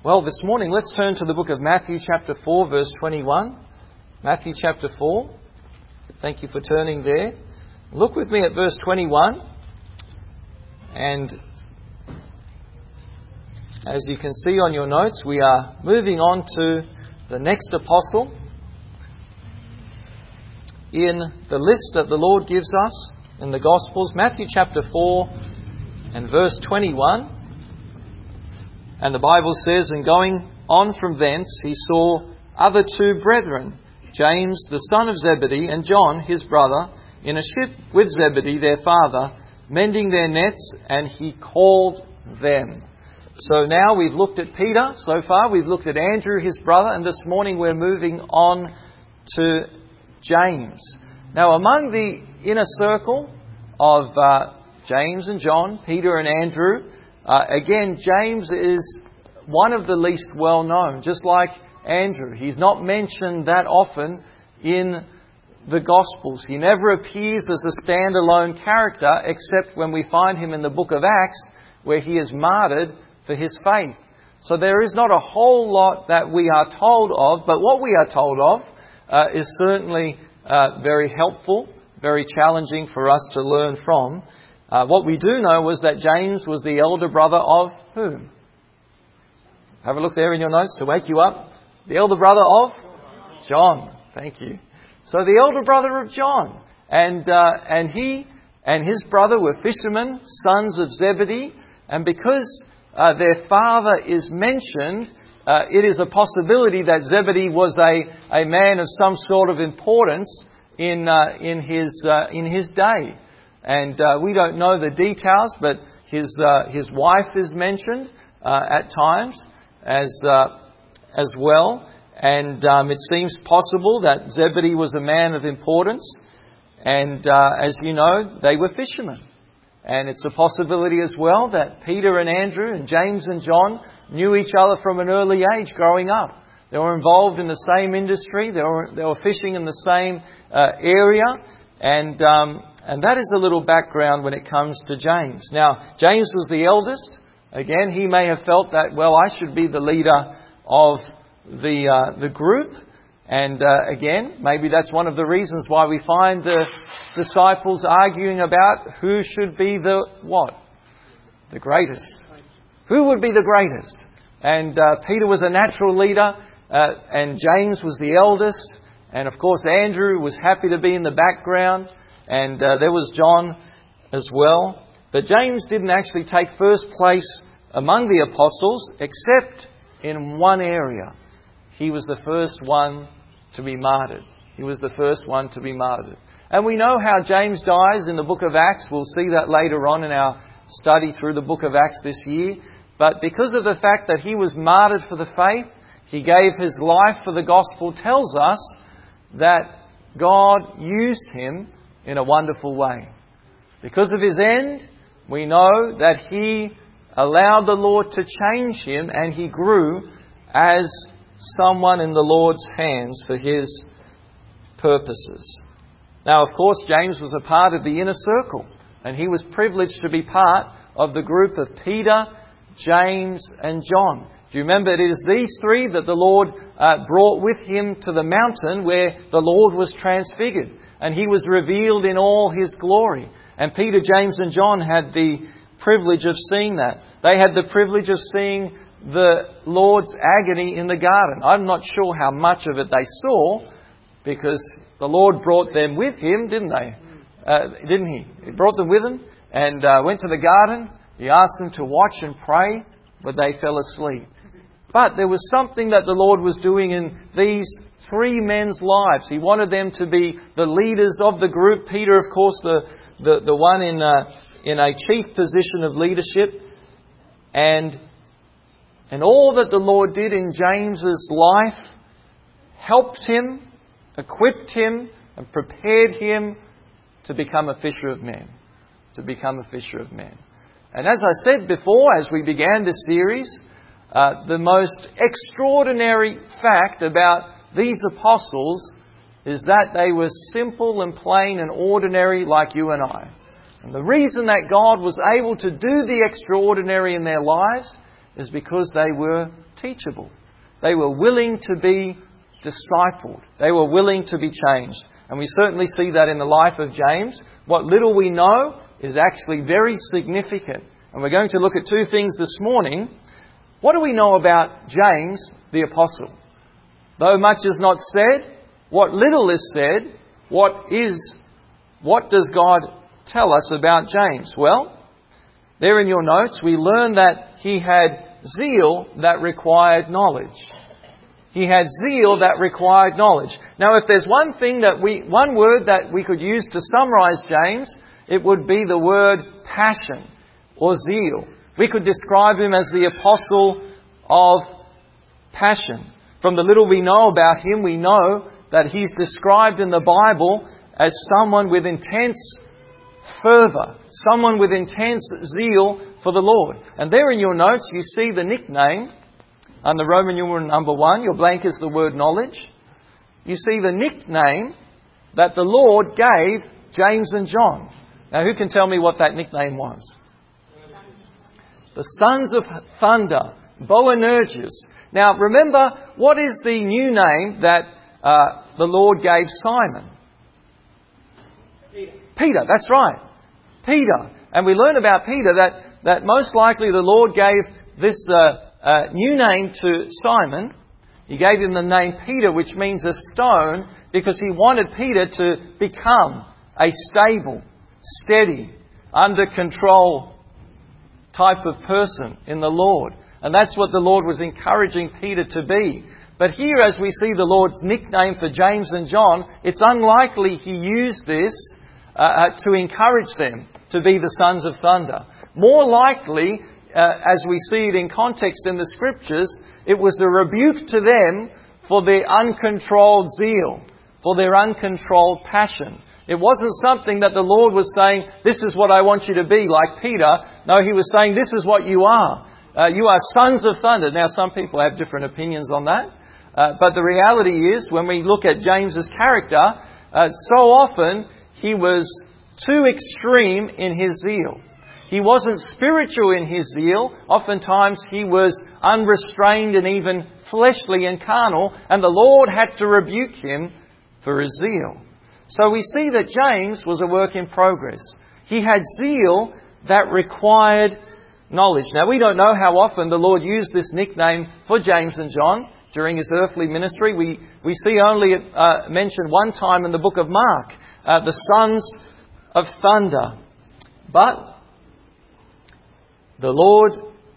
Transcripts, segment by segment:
Well, this morning let's turn to the book of Matthew chapter 4 verse 21. Matthew chapter 4. Thank you for turning there. Look with me at verse 21. And as you can see on your notes, we are moving on to the next apostle in the list that the Lord gives us in the Gospels. Matthew chapter 4 and verse 21. And the Bible says, "And going on from thence, he saw other two brethren, James the son of Zebedee, and John his brother, in a ship with Zebedee their father, mending their nets, and he called them." So now we've looked at Peter so far, we've looked at Andrew his brother, and this morning we're moving on to James. Now among the inner circle of James and John, Peter and Andrew, again, James is one of the least well known, just like Andrew. He's not mentioned that often in the Gospels. He never appears as a standalone character except when we find him in the book of Acts, where he is martyred for his faith. So there is not a whole lot that we are told of, but what we are told of is certainly very helpful, very challenging for us to learn from. What we do know was that James was the elder brother of whom? Have a look there in your notes to wake you up. The elder brother of John. Thank you. So the elder brother of John. And he and his brother were fishermen, sons of Zebedee. And because their father is mentioned, it is a possibility that Zebedee was a man of some sort of importance in his day. And we don't know the details, but his wife is mentioned at times as well. And it seems possible that Zebedee was a man of importance. And as you know, they were fishermen. And it's a possibility as well that Peter and Andrew and James and John knew each other from an early age growing up. They were involved in the same industry. They were fishing in the same area. And that is a little background when it comes to James. Now, James was the eldest. Again, he may have felt that, well, I should be the leader of the group. And again, maybe that's one of the reasons why we find the disciples arguing about who should be the what? The greatest. Who would be the greatest? And Peter was a natural leader, and James was the eldest. And of course, Andrew was happy to be in the background. And there was John as well. But James didn't actually take first place among the apostles, except in one area. He was the first one to be martyred. He was the first one to be martyred. And we know how James dies in the book of Acts. We'll see that later on in our study through the book of Acts this year. But because of the fact that he was martyred for the faith, he gave his life for the gospel, tells us that God used him in a wonderful way. Because of his end, we know that he allowed the Lord to change him, and he grew as someone in the Lord's hands for his purposes. Now, of course, James was a part of the inner circle, and he was privileged to be part of the group of Peter, James and John. Do you remember, it is these three that the Lord brought with him to the mountain where the Lord was transfigured, and he was revealed in all his glory. And Peter, James and John had the privilege of seeing that. They had the privilege of seeing the Lord's agony in the garden. I'm not sure how much of it they saw, because the Lord brought them with him, didn't they? Didn't he? He brought them with him and went to the garden. He asked them to watch and pray, but they fell asleep. But there was something that the Lord was doing in these three men's lives. He wanted them to be the leaders of the group. Peter, of course, the one in a chief position of leadership. And all that the Lord did in James's life helped him, equipped him, and prepared him to become a fisher of men. To become a fisher of men. And as I said before, as we began this series, the most extraordinary fact about these apostles is that they were simple and plain and ordinary like you and I. And the reason that God was able to do the extraordinary in their lives is because they were teachable. They were willing to be discipled. They were willing to be changed. And we certainly see that in the life of James. What little we know is actually very significant. And we're going to look at two things this morning. What do we know about James the Apostle? Though much is not said, what little is said, what does God tell us about James? Well, there in your notes, we learn that he had zeal that required knowledge. He had zeal that required knowledge. Now, if there's one word that we could use to summarize James, it would be the word passion or zeal. We could describe him as the apostle of passion. From the little we know about him, we know that he's described in the Bible as someone with intense fervour, someone with intense zeal for the Lord. And there in your notes, you see the nickname under Roman numeral number 1. Your blank is the word knowledge. You see the nickname that the Lord gave James and John. Now, who can tell me what that nickname was? The sons of thunder, Boanerges. Now, remember, what is the new name that the Lord gave Simon? Peter, that's right. Peter. And we learn about Peter that most likely the Lord gave this new name to Simon. He gave him the name Peter, which means a stone, because he wanted Peter to become a stable, steady, under control type of person in the Lord. And that's what the Lord was encouraging Peter to be. But here, as we see the Lord's nickname for James and John, it's unlikely he used this to encourage them to be the sons of thunder. More likely, as we see it in context in the Scriptures, it was a rebuke to them for their uncontrolled zeal, for their uncontrolled passion. It wasn't something that the Lord was saying, this is what I want you to be, like Peter. No, He was saying, this is what you are. You are sons of thunder. Now, some people have different opinions on that. But the reality is, when we look at James's character, so often he was too extreme in his zeal. He wasn't spiritual in his zeal. Oftentimes he was unrestrained and even fleshly and carnal, and the Lord had to rebuke him for his zeal. So we see that James was a work in progress. He had zeal that required knowledge. Now, we don't know how often the Lord used this nickname for James and John during His earthly ministry. We see only mentioned one time in the book of Mark, the sons of thunder. But the Lord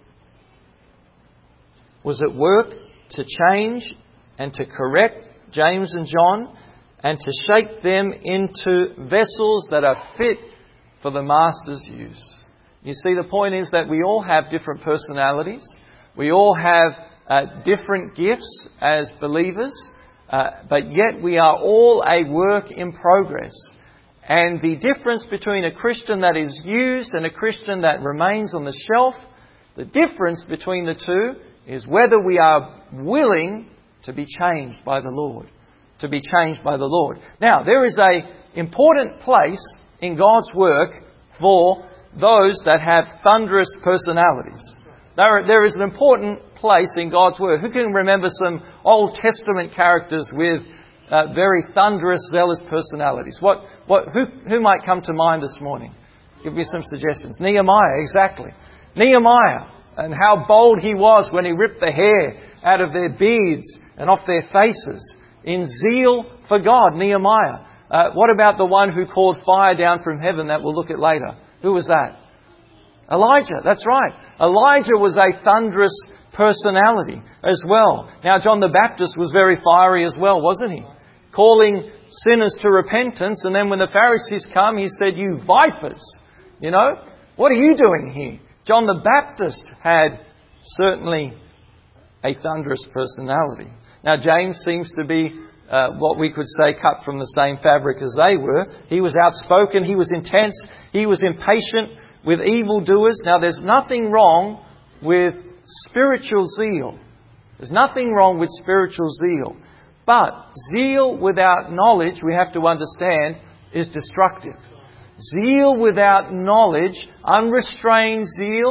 was at work to change and to correct James and John and to shape them into vessels that are fit for the Master's use. You see, the point is that we all have different personalities. We all have different gifts as believers, but yet we are all a work in progress. And the difference between a Christian that is used and a Christian that remains on the shelf, the difference between the two is whether we are willing to be changed by the Lord. To be changed by the Lord. Now, there is an important place in God's work for those that have thunderous personalities. There is an important place in God's Word. Who can remember some Old Testament characters with very thunderous, zealous personalities? Who might come to mind this morning? Give me some suggestions. Nehemiah, exactly. Nehemiah, and how bold he was when he ripped the hair out of their beards and off their faces. In zeal for God, Nehemiah. What about the one who called fire down from heaven that we'll look at later? Who was that? Elijah, that's right. Elijah was a thunderous personality as well. Now, John the Baptist was very fiery as well, wasn't he? Calling sinners to repentance, and then when the Pharisees come, he said, "You vipers, what are you doing here?" John the Baptist had certainly a thunderous personality. Now, James seems to be what we could say cut from the same fabric as they were. He was outspoken, he was intense, he was impatient with evildoers. Now, there's nothing wrong with spiritual zeal. There's nothing wrong with spiritual zeal. But zeal without knowledge, we have to understand, is destructive. Zeal without knowledge, unrestrained zeal,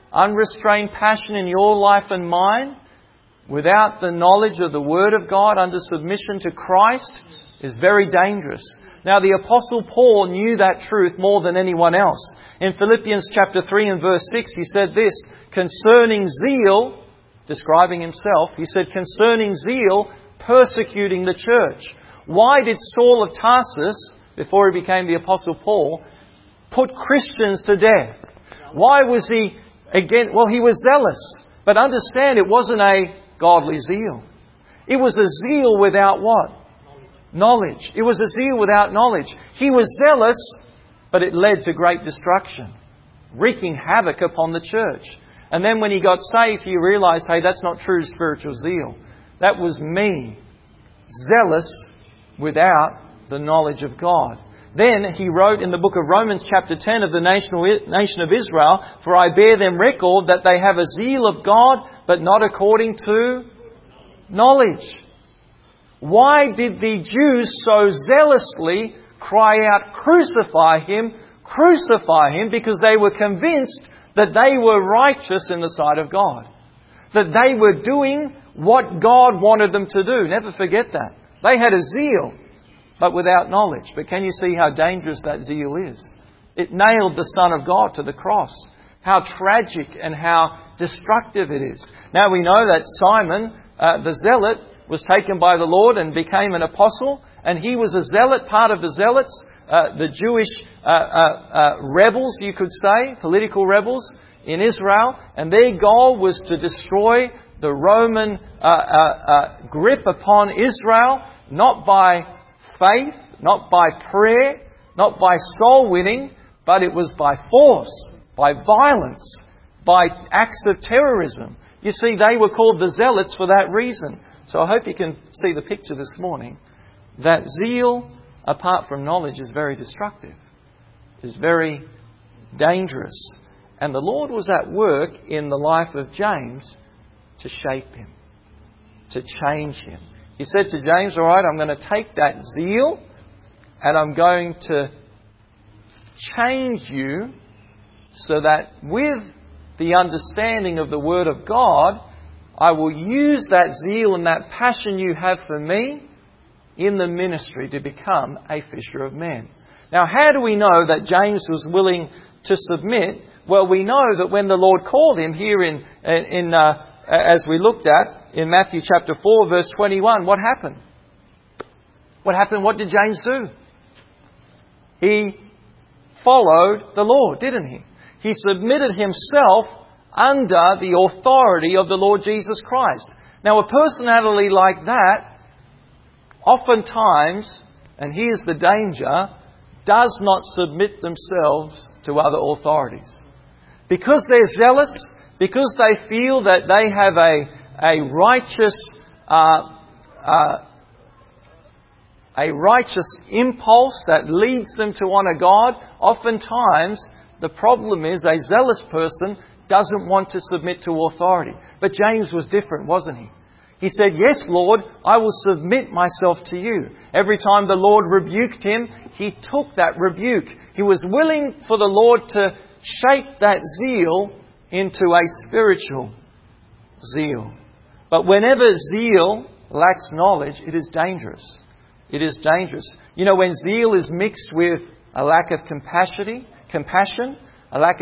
unrestrained passion in your life and mine, without the knowledge of the Word of God under submission to Christ, is very dangerous. Now, the Apostle Paul knew that truth more than anyone else. In Philippians chapter 3 and verse 6, he said this, concerning zeal, describing himself, he said, concerning zeal, persecuting the church. Why did Saul of Tarsus, before he became the Apostle Paul, put Christians to death? Why was he again? Well, he was zealous. But understand, it wasn't a godly zeal. It was a zeal without what? Knowledge. It was a zeal without knowledge. He was zealous, but it led to great destruction, wreaking havoc upon the church. And then when he got saved, he realized, hey, that's not true spiritual zeal. That was me, zealous without the knowledge of God. Then he wrote in the book of Romans chapter 10 of the nation of Israel, for I bear them record that they have a zeal of God, but not according to knowledge. Why did the Jews so zealously cry out, crucify Him, crucify Him? Because they were convinced that they were righteous in the sight of God. That they were doing what God wanted them to do. Never forget that. They had a zeal, but without knowledge. But can you see how dangerous that zeal is? It nailed the Son of God to the cross. How tragic and how destructive it is. Now we know that Simon, the zealot, was taken by the Lord and became an apostle. And he was a zealot, part of the zealots, the Jewish rebels, you could say, political rebels in Israel. And their goal was to destroy the Roman grip upon Israel, not by faith, not by prayer, not by soul winning, but it was by force, by violence, by acts of terrorism. You see, they were called the zealots for that reason. So I hope you can see the picture this morning. That zeal, apart from knowledge, is very destructive, is very dangerous. And the Lord was at work in the life of James to shape him, to change him. He said to James, all right, I'm going to take that zeal and I'm going to change you so that with the understanding of the Word of God, I will use that zeal and that passion you have for me in the ministry to become a fisher of men. Now, how do we know that James was willing to submit? Well, we know that when the Lord called him here as we looked at in Matthew chapter 4, verse 21, what happened? What happened? What did James do? He followed the Lord, didn't he? He submitted himself under the authority of the Lord Jesus Christ. Now, a personality like that, oftentimes, and here's the danger, does not submit themselves to other authorities. Because they're zealous, because they feel that they have a righteous impulse that leads them to honour God, oftentimes the problem is a zealous person doesn't want to submit to authority. But James was different, wasn't he? He said, yes, Lord, I will submit myself to you. Every time the Lord rebuked him, he took that rebuke. He was willing for the Lord to shape that zeal into a spiritual zeal. But whenever zeal lacks knowledge, it is dangerous. It is dangerous. You know, when zeal is mixed with a lack of compassion, a lack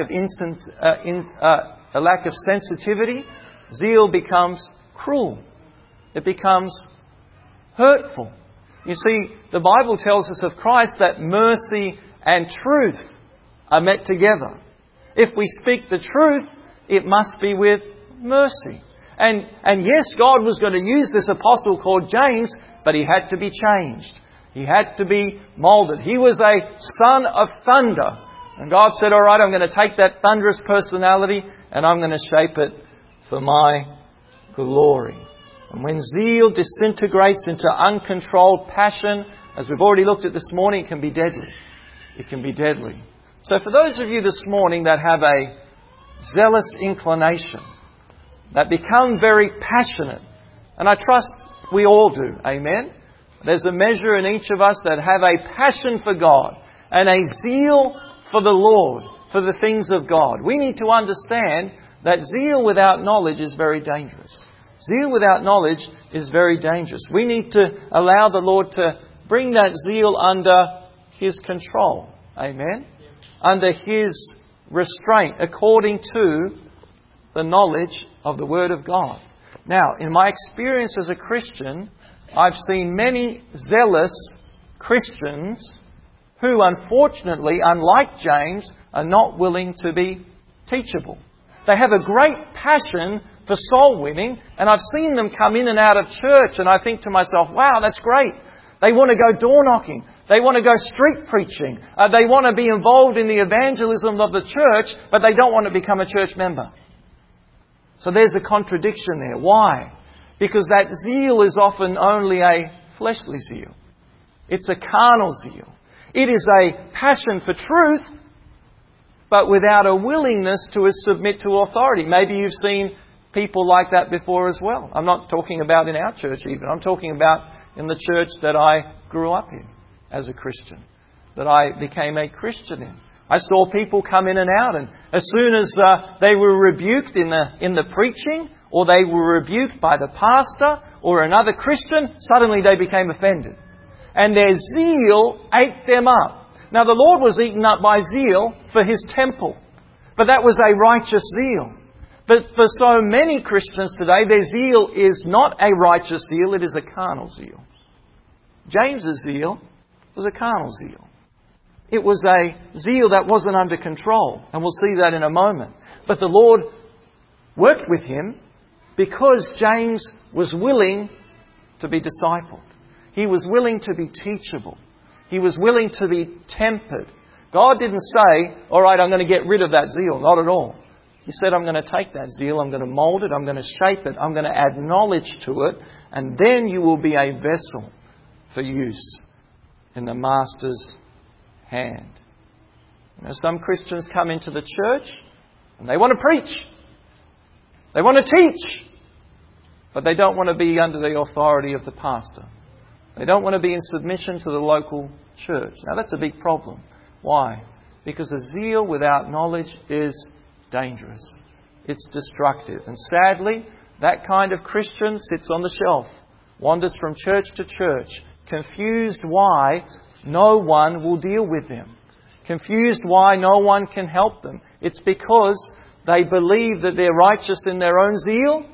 of sensitivity, zeal becomes cruel. It becomes hurtful. You see, the Bible tells us of Christ that mercy and truth are met together. If we speak the truth, it must be with mercy. And yes, God was going to use this apostle called James, but he had to be changed. He had to be moulded. He was a son of thunder. And God said, all right, I'm going to take that thunderous personality and I'm going to shape it for my glory. And when zeal disintegrates into uncontrolled passion, as we've already looked at this morning, it can be deadly. It can be deadly. So for those of you this morning that have a zealous inclination, that become very passionate, and I trust we all do, amen? There's a measure in each of us that have a passion for God and a zeal for the Lord, for the things of God. We need to understand that zeal without knowledge is very dangerous. Zeal without knowledge is very dangerous. We need to allow the Lord to bring that zeal under His control. Amen? Under His restraint, according to the knowledge of the Word of God. Now, in my experience as a Christian, I've seen many zealous Christians who, unfortunately, unlike James, are not willing to be teachable. They have a great passion for soul winning, and I've seen them come in and out of church, and I think to myself, wow, that's great. They want to go door knocking. They want to go street preaching. They want to be involved in the evangelism of the church, but they don't want to become a church member. So there's a contradiction there. Why? Because that zeal is often only a fleshly zeal. It's a carnal zeal. It is a passion for truth, but without a willingness to submit to authority. Maybe you've seen people like that before as well. I'm not talking about in our church even. I'm talking about in the church that I grew up in as a Christian, that I became a Christian in. I saw people come in and out, and as soon as they were rebuked in the preaching, or they were rebuked by the pastor or another Christian, suddenly they became offended. And their zeal ate them up. Now the Lord was eaten up by zeal for His temple, but that was a righteous zeal. But for so many Christians today, their zeal is not a righteous zeal, it is a carnal zeal. James's zeal was a carnal zeal. It was a zeal that wasn't under control, and we'll see that in a moment. But the Lord worked with him because James was willing to be discipled. He was willing to be teachable. He was willing to be tempered. God didn't say, all right, I'm going to get rid of that zeal. Not at all. He said, I'm going to take that zeal, I'm going to mould it, I'm going to shape it, I'm going to add knowledge to it, and then you will be a vessel for use in the Master's hand. You know, some Christians come into the church and they want to preach. They want to teach. But they don't want to be under the authority of the pastor. They don't want to be in submission to the local church. Now that's a big problem. Why? Because the zeal without knowledge is dangerous. It's destructive. And sadly, that kind of Christian sits on the shelf, wanders from church to church, confused why no one will deal with them. Confused why no one can help them. It's because they believe that they're righteous in their own zeal,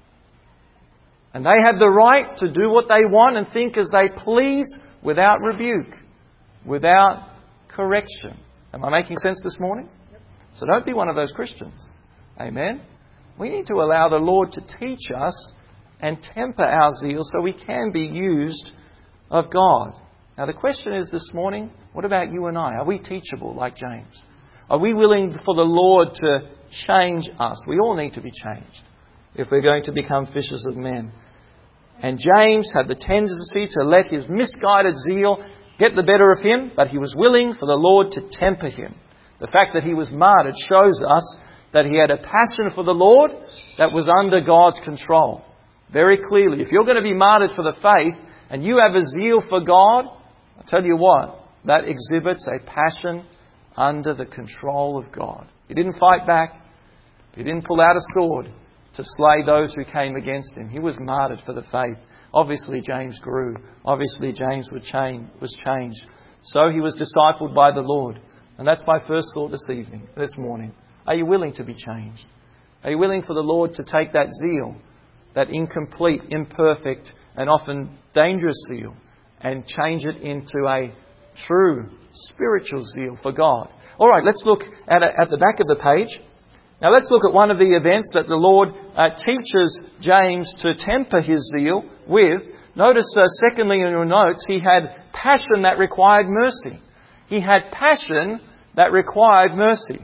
and they have the right to do what they want and think as they please without rebuke, without correction. Am I making sense this morning? So don't be one of those Christians. Amen? We need to allow the Lord to teach us and temper our zeal so we can be used of God. Now the question is this morning, what about you and I? Are we teachable like James? Are we willing for the Lord to change us? We all need to be changed if we're going to become fishers of men. And James had the tendency to let his misguided zeal get the better of him, but he was willing for the Lord to temper him. The fact that he was martyred shows us that he had a passion for the Lord that was under God's control. Very clearly, if you're going to be martyred for the faith and you have a zeal for God, I tell you what, that exhibits a passion under the control of God. He didn't fight back. He didn't pull out a sword to slay those who came against him. He was martyred for the faith. Obviously, James grew. Obviously, James was changed. So he was discipled by the Lord. And that's my first thought this morning. Are you willing to be changed? Are you willing for the Lord to take that zeal, that incomplete, imperfect, and often dangerous zeal, and change it into a true spiritual zeal for God? All right, let's look at the back of the page. Now let's look at one of the events that the Lord teaches James to temper his zeal with. Notice, secondly, in your notes, he had passion that required mercy. He had passion that required mercy.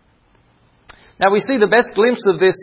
Now we see the best glimpse of this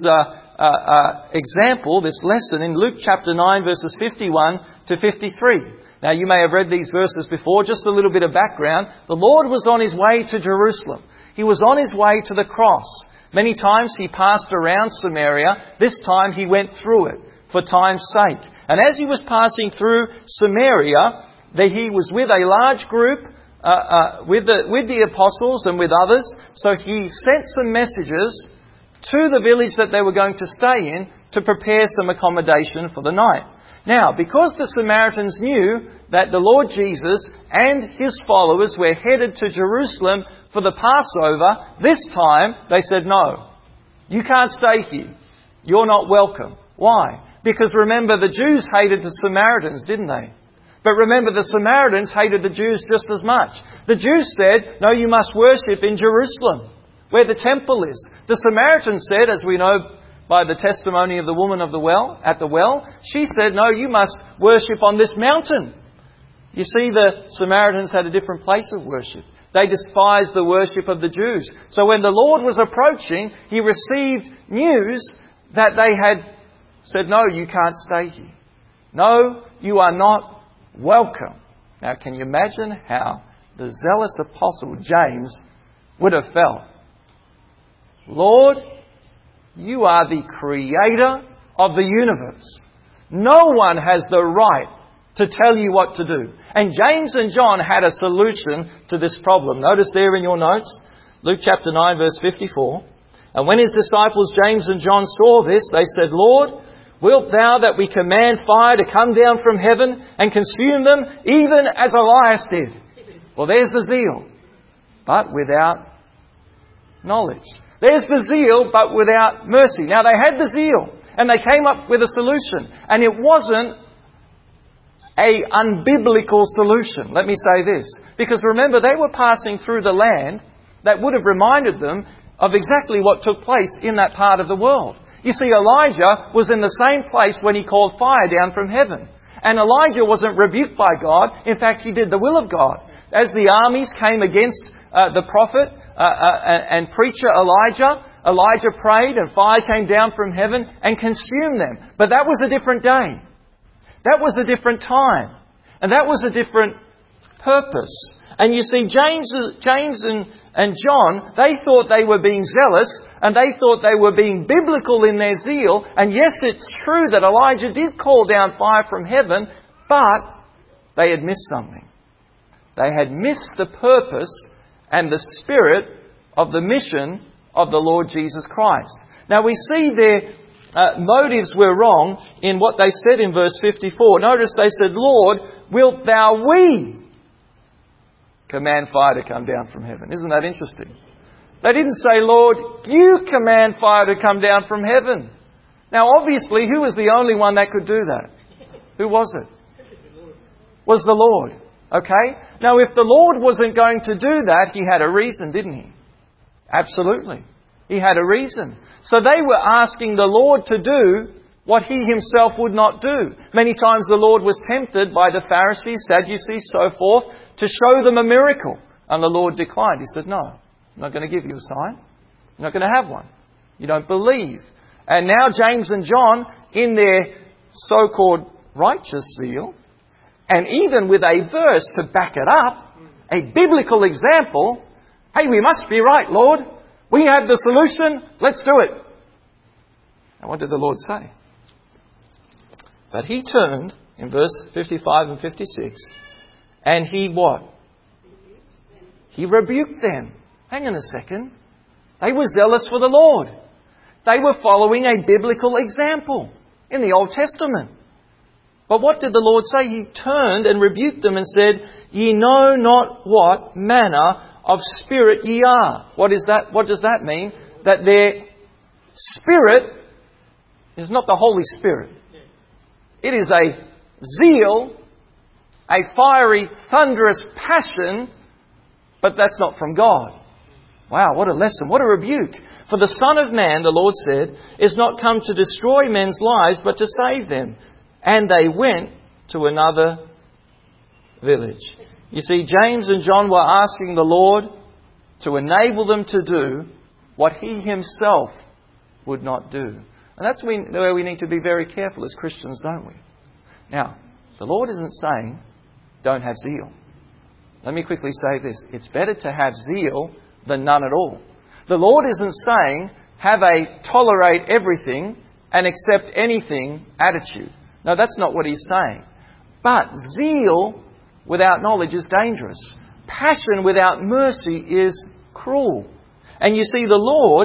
example, this lesson, in Luke chapter 9, verses 51 to 53. Now you may have read these verses before. Just a little bit of background. The Lord was on His way to Jerusalem. He was on His way to the cross. Many times He passed around Samaria. This time He went through it for time's sake. And as He was passing through Samaria, He was with a large group, with the apostles and with others. So He sent some messages to the village that they were going to stay in to prepare some accommodation for the night. Now, because the Samaritans knew that the Lord Jesus and His followers were headed to Jerusalem for the Passover, this time they said, no, you can't stay here. You're not welcome. Why? Because remember, the Jews hated the Samaritans, didn't they? But remember, the Samaritans hated the Jews just as much. The Jews said, no, you must worship in Jerusalem, where the temple is. The Samaritans said, as we know by the testimony of the woman of the well, at the well, she said, no, you must worship on this mountain. You see, the Samaritans had a different place of worship. They despised the worship of the Jews. So when the Lord was approaching, He received news that they had said, no, you can't stay here. No, you are not welcome. Now, can you imagine how the zealous apostle James would have felt? Lord, you are the creator of the universe. No one has the right to tell you what to do. And James and John had a solution to this problem. Notice there in your notes, Luke chapter 9 verse 54. And when His disciples James and John saw this, they said, Lord, wilt Thou that we command fire to come down from heaven and consume them, even as Elias did? Well, there's the zeal, but without knowledge. There's the zeal, but without mercy. Now, they had the zeal, and they came up with a solution. And it wasn't an unbiblical solution. Let me say this. Because remember, they were passing through the land that would have reminded them of exactly what took place in that part of the world. You see, Elijah was in the same place when he called fire down from heaven. And Elijah wasn't rebuked by God. In fact, he did the will of God. As the armies came against the prophet and preacher Elijah prayed and fire came down from heaven and consumed them. But that was a different day. That was a different time. And that was a different purpose. And you see, James and John, they thought they were being zealous and they thought they were being biblical in their zeal. And yes, it's true that Elijah did call down fire from heaven, but they had missed something. They had missed the purpose and the spirit of the mission of the Lord Jesus Christ. Now we see their motives were wrong in what they said in verse 54. Notice they said, Lord, wilt Thou we command fire to come down from heaven? Isn't that interesting? They didn't say, Lord, you command fire to come down from heaven. Now obviously, who was the only one that could do that? Who was it? Was the Lord. Okay? Now, if the Lord wasn't going to do that, He had a reason, didn't He? Absolutely. He had a reason. So they were asking the Lord to do what He Himself would not do. Many times the Lord was tempted by the Pharisees, Sadducees, so forth, to show them a miracle. And the Lord declined. He said, no, I'm not going to give you a sign. You're not going to have one. You don't believe. And now James and John, in their so-called righteous zeal, and even with a verse to back it up, a biblical example, hey, we must be right, Lord. We have the solution. Let's do it. And what did the Lord say? But He turned, in verse 55 and 56, and He what? He rebuked them. Hang on a second. They were zealous for the Lord. They were following a biblical example in the Old Testament. But what did the Lord say? He turned and rebuked them and said, Ye know not what manner of spirit ye are. What is that? What does that mean? That their spirit is not the Holy Spirit. It is a zeal, a fiery, thunderous passion, but that's not from God. Wow, what a lesson, what a rebuke. For the Son of Man, the Lord said, is not come to destroy men's lives, but to save them. And they went to another village. You see, James and John were asking the Lord to enable them to do what He Himself would not do. And that's where we need to be very careful as Christians, don't we? Now, the Lord isn't saying, don't have zeal. Let me quickly say this. It's better to have zeal than none at all. The Lord isn't saying, have a tolerate everything and accept anything attitude. No, that's not what He's saying. But zeal without knowledge is dangerous. Passion without mercy is cruel. And you see, the Lord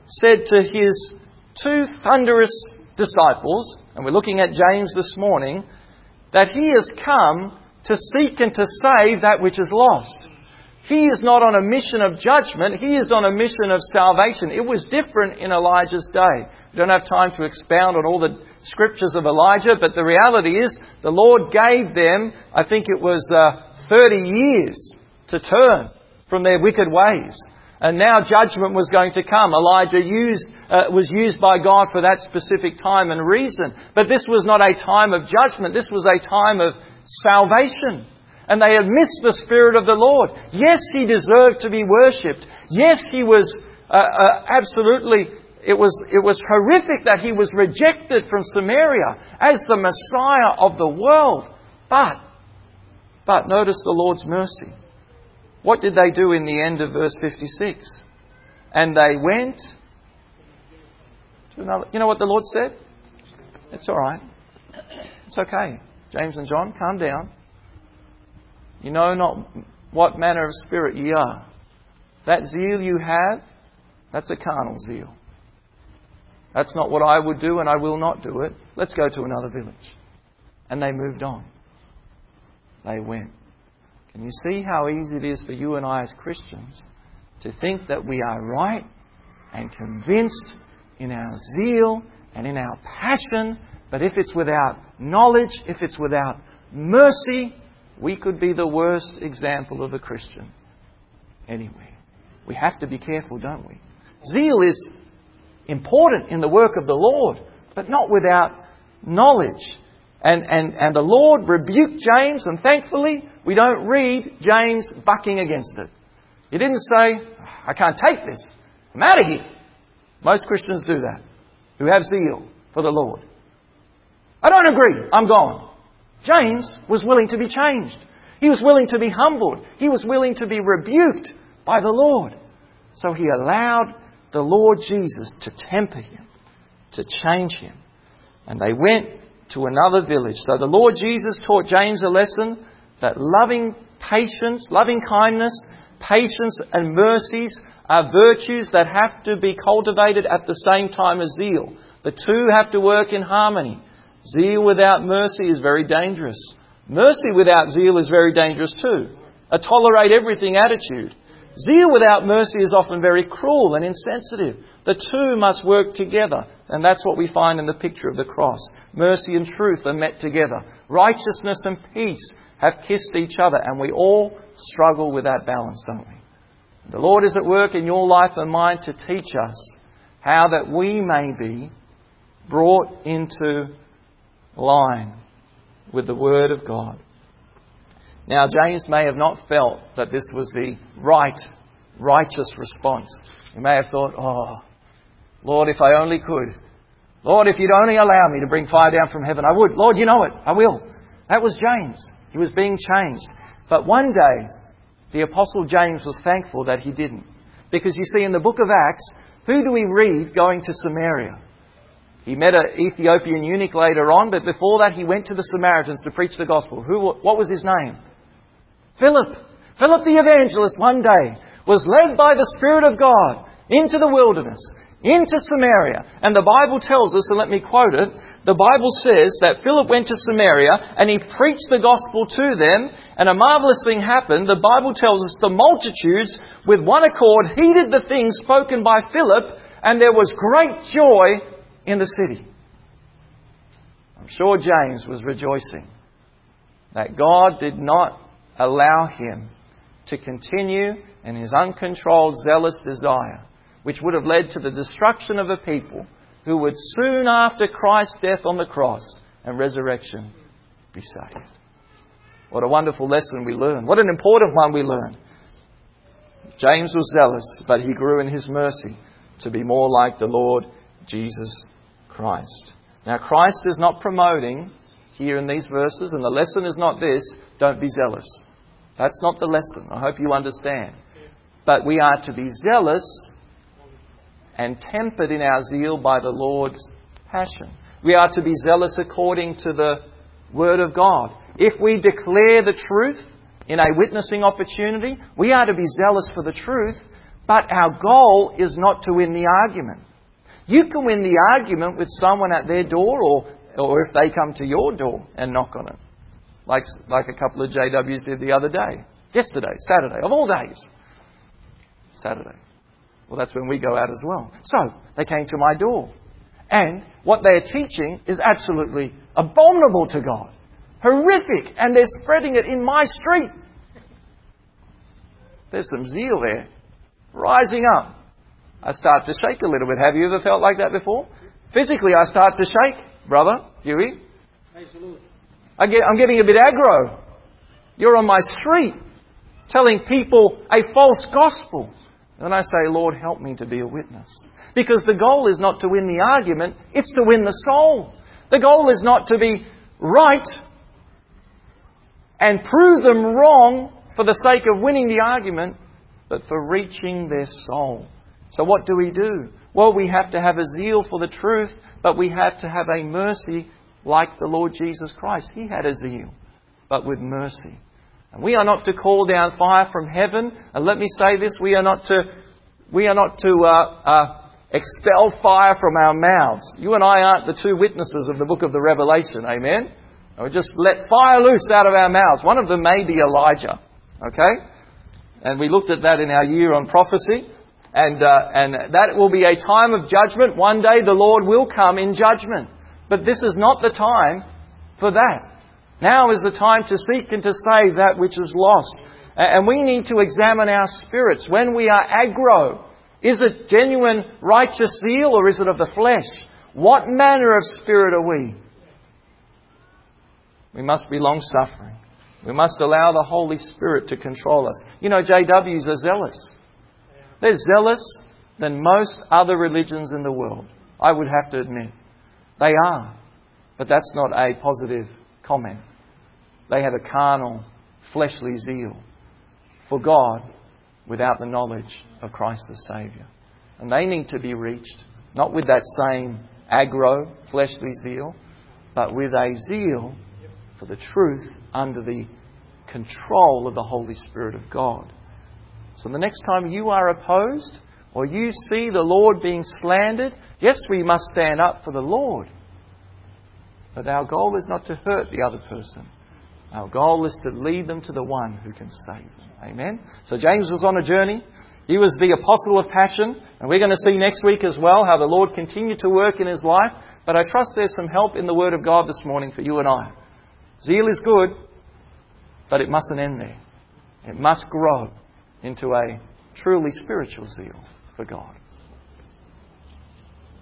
said to his two thunderous disciples, and we're looking at James this morning, that he has come to seek and to save that which is lost. He is not on a mission of judgment. He is on a mission of salvation. It was different in Elijah's day. We don't have time to expound on all the scriptures of Elijah, but the reality is the Lord gave them, I think it was 30 years to turn from their wicked ways. And now judgment was going to come. Elijah was used by God for that specific time and reason. But this was not a time of judgment. This was a time of salvation. And they had missed the Spirit of the Lord. Yes, He deserved to be worshipped. Yes, He was absolutely... It was horrific that He was rejected from Samaria as the Messiah of the world. But notice the Lord's mercy. What did they do in the end of verse 56? And they went to another... You know what the Lord said? It's all right. It's okay. James and John, calm down. You know not what manner of spirit ye are. That zeal you have, that's a carnal zeal. That's not what I would do, and I will not do it. Let's go to another village. And they moved on. They went. Can you see how easy it is for you and I as Christians to think that we are right and convinced in our zeal and in our passion, but if it's without knowledge, if it's without mercy, we could be the worst example of a Christian anywhere. We have to be careful, don't we? Zeal is important in the work of the Lord, but not without knowledge. And the Lord rebuked James, and thankfully we don't read James bucking against it. He didn't say, I can't take this. I'm out of here. Most Christians do that, who have zeal for the Lord. I don't agree. I'm gone. James was willing to be changed. He was willing to be humbled. He was willing to be rebuked by the Lord. So he allowed the Lord Jesus to temper him, to change him. And they went to another village. So the Lord Jesus taught James a lesson that loving patience, loving kindness, patience and mercies are virtues that have to be cultivated at the same time as zeal. The two have to work in harmony. Zeal without mercy is very dangerous. Mercy without zeal is very dangerous too. A tolerate everything attitude. Zeal without mercy is often very cruel and insensitive. The two must work together. And that's what we find in the picture of the cross. Mercy and truth are met together. Righteousness and peace have kissed each other. And we all struggle with that balance, don't we? The Lord is at work in your life and mine to teach us how that we may be brought into line with the Word of God. Now, James may have not felt that this was the righteous response. He may have thought, oh, Lord, if I only could. Lord, if you'd only allow me to bring fire down from heaven, I would. Lord, you know it. I will. That was James. He was being changed. But one day, the Apostle James was thankful that he didn't. Because you see, in the book of Acts, who do we read going to Samaria? He met an Ethiopian eunuch later on, but before that he went to the Samaritans to preach the gospel. What was his name? Philip. Philip the evangelist one day was led by the Spirit of God into the wilderness, into Samaria. And the Bible tells us, and let me quote it, the Bible says that Philip went to Samaria and he preached the gospel to them, and a marvellous thing happened. The Bible tells us the multitudes with one accord heeded the things spoken by Philip, and there was great joy in the city. I'm sure James was rejoicing that God did not allow him to continue in his uncontrolled, zealous desire, which would have led to the destruction of a people who would soon after Christ's death on the cross and resurrection be saved. What a wonderful lesson we learn. What an important one we learn. James was zealous, but he grew in his mercy to be more like the Lord Jesus Christ. Now, Christ is not promoting here in these verses, and the lesson is not this, don't be zealous. That's not the lesson. I hope you understand. But we are to be zealous and tempered in our zeal by the Lord's passion. We are to be zealous according to the Word of God. If we declare the truth in a witnessing opportunity, we are to be zealous for the truth, But our goal is not to win the argument. You can win the argument with someone at their door, or if they come to your door and knock on it. Like a couple of JWs did the other day. Yesterday, Saturday, of all days. Saturday. Well, that's when we go out as well. So, they came to my door. And what they are teaching is absolutely abominable to God. Horrific. And they're spreading it in my street. There's some zeal there. Rising up. I start to shake a little bit. Have you ever felt like that before? Physically, I start to shake, brother, Huey. I'm getting a bit aggro. You're on my street telling people a false gospel. And I say, Lord, help me to be a witness. Because the goal is not to win the argument, it's to win the soul. The goal is not to be right and prove them wrong for the sake of winning the argument, but for reaching their soul. So what do? Well, we have to have a zeal for the truth, but we have to have a mercy like the Lord Jesus Christ. He had a zeal, but with mercy. And we are not to call down fire from heaven. And let me say this, we are not to expel fire from our mouths. You and I aren't the two witnesses of the book of the Revelation. Amen? And we just let fire loose out of our mouths. One of them may be Elijah. Okay? And we looked at that in our year on prophecy. And that will be a time of judgment. One day the Lord will come in judgment. But this is not the time for that. Now is the time to seek and to save that which is lost. And we need to examine our spirits. When we are aggro, is it genuine righteous zeal or is it of the flesh? What manner of spirit are we? We must be long-suffering. We must allow the Holy Spirit to control us. You know, JWs are zealous. They're zealous than most other religions in the world. I would have to admit. They are. But that's not a positive comment. They have a carnal, fleshly zeal for God without the knowledge of Christ as Saviour. And they need to be reached, not with that same aggro, fleshly zeal, but with a zeal for the truth under the control of the Holy Spirit of God. So the next time you are opposed or you see the Lord being slandered, yes, we must stand up for the Lord. But our goal is not to hurt the other person. Our goal is to lead them to the one who can save them. Amen? So James was on a journey. He was the apostle of passion. And we're going to see next week as well how the Lord continued to work in his life. But I trust there's some help in the Word of God this morning for you and I. Zeal is good, but it mustn't end there. It must grow into a truly spiritual zeal for God.